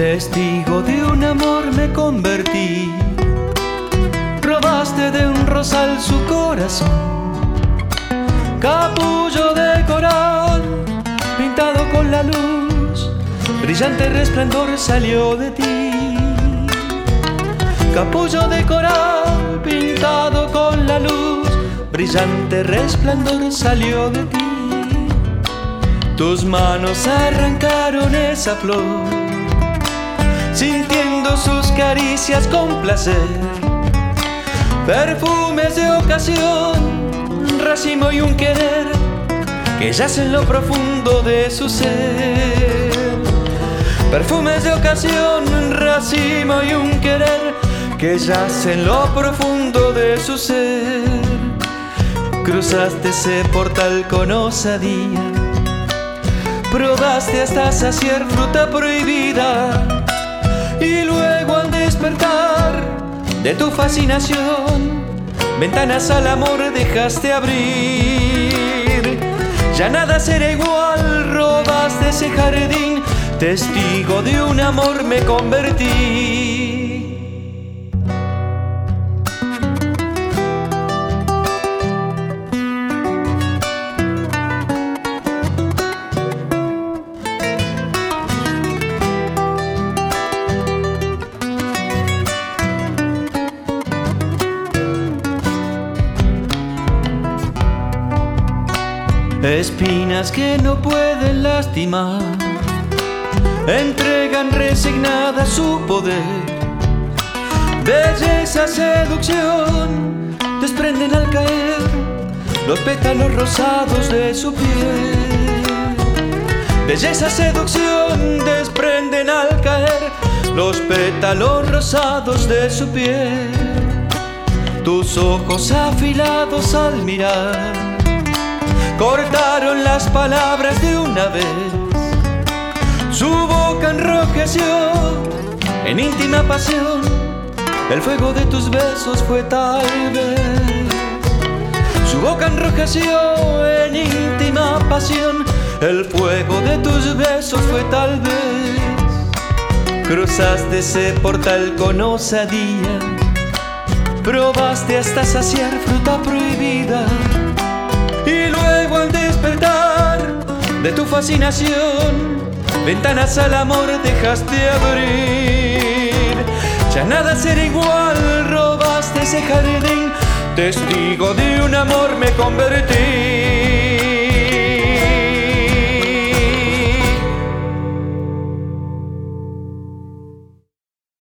Testigo de un amor me convertí. Robaste de un rosal su corazón, capullo de coral pintado con la luz, brillante resplandor salió de ti. Capullo de coral pintado con la luz, brillante resplandor salió de ti. Tus manos arrancaron esa flor, sintiendo sus caricias con placer. Perfumes de ocasión, racimo y un querer que yace en lo profundo de su ser. Perfumes de ocasión, racimo y un querer que yace en lo profundo de su ser. Cruzaste ese portal con osadía, probaste hasta saciar fruta prohibida, y luego al despertar de tu fascinación, ventanas al amor dejaste abrir. Ya nada será igual, robaste ese jardín, testigo de un amor me convertí. Espinas que no pueden lastimar, entregan resignada su poder. Belleza, seducción, desprenden al caer los pétalos rosados de su piel. Belleza, seducción, desprenden al caer los pétalos rosados de su piel. Tus ojos afilados al mirar cortaron las palabras de una vez. Su boca enrojeció en íntima pasión, el fuego de tus besos fue tal vez. Su boca enrojeció en íntima pasión, el fuego de tus besos fue tal vez. Cruzaste ese portal con osadía, probaste hasta saciar fruta prohibida, y luego al despertar de tu fascinación, ventanas al amor dejaste abrir. Ya nada será igual, robaste ese jardín, testigo de un amor me convertí.